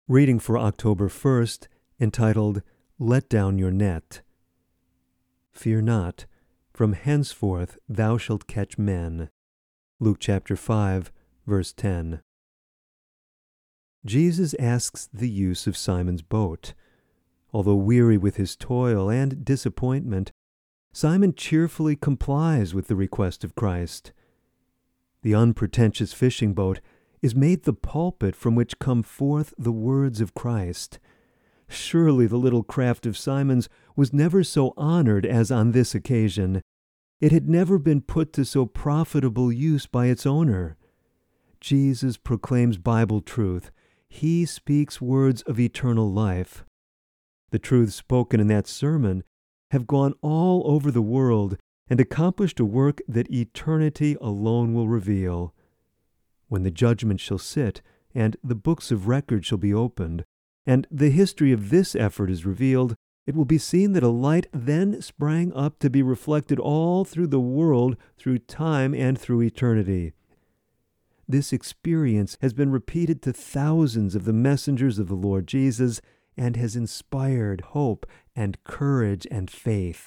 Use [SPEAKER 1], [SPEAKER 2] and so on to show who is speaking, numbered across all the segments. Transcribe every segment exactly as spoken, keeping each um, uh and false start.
[SPEAKER 1] Reading for October first, entitled, Let Down Your Net. Fear not, from henceforth thou shalt catch men. Luke chapter five, verse ten. Jesus asks the use of Simon's boat. Although weary with his toil and disappointment, Simon cheerfully complies with the request of Christ. The unpretentious fishing boat is made the pulpit from which come forth the words of Christ. Surely the little craft of Simon's was never so honored as on this occasion. It had never been put to so profitable use by its owner. Jesus proclaims Bible truth. He speaks words of eternal life. The truths spoken in that sermon have gone all over the world and accomplished a work that eternity alone will reveal. When the judgment shall sit, and the books of record shall be opened, and the history of this effort is revealed, it will be seen that a light then sprang up to be reflected all through the world, through time and through eternity. This experience has been repeated to thousands of the messengers of the Lord Jesus, and has inspired hope and courage and faith.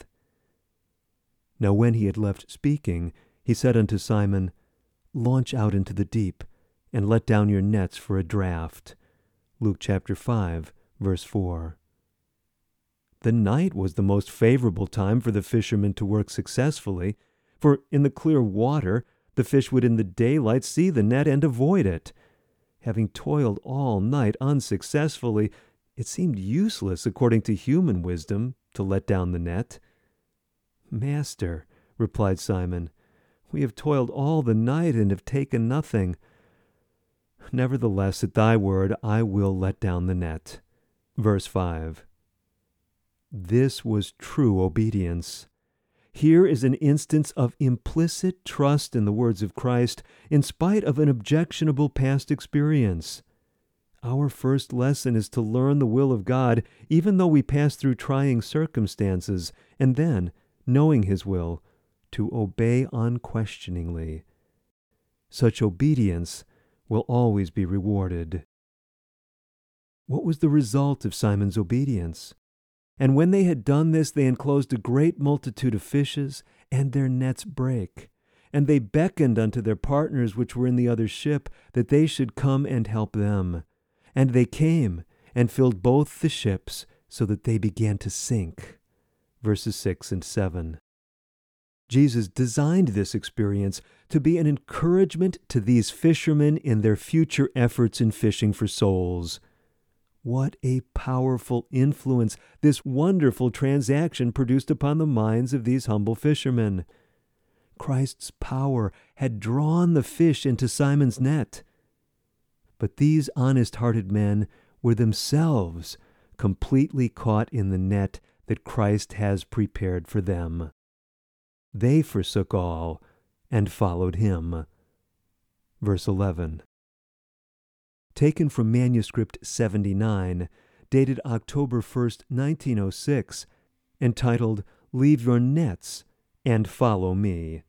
[SPEAKER 1] Now when he had left speaking, he said unto Simon, Launch out into the deep, and let down your nets for a draught. Luke chapter five, verse four. The night was the most favorable time for the fishermen to work successfully, for in the clear water the fish would in the daylight see the net and avoid it. Having toiled all night unsuccessfully, it seemed useless, according to human wisdom, to let down the net. Master, replied Simon, we have toiled all the night and have taken nothing. Nevertheless, at thy word I will let down the net. Verse five. This was true obedience. Here is an instance of implicit trust in the words of Christ in spite of an objectionable past experience. Our first lesson is to learn the will of God even though we pass through trying circumstances, and then, knowing his will, to obey unquestioningly. Such obedience will always be rewarded. What was the result of Simon's obedience? And when they had done this, they enclosed a great multitude of fishes, and their nets brake. And they beckoned unto their partners which were in the other ship, that they should come and help them. And they came, and filled both the ships, so that they began to sink. Verses six and seven. Jesus designed this experience to be an encouragement to these fishermen in their future efforts in fishing for souls. What a powerful influence this wonderful transaction produced upon the minds of these humble fishermen. Christ's power had drawn the fish into Simon's net. But these honest-hearted men were themselves completely caught in the net that Christ has prepared for them. They forsook all and followed him. Verse eleven. Taken from manuscript seventy-nine, dated October first, nineteen oh six, entitled, Leave Your Nets and Follow Me.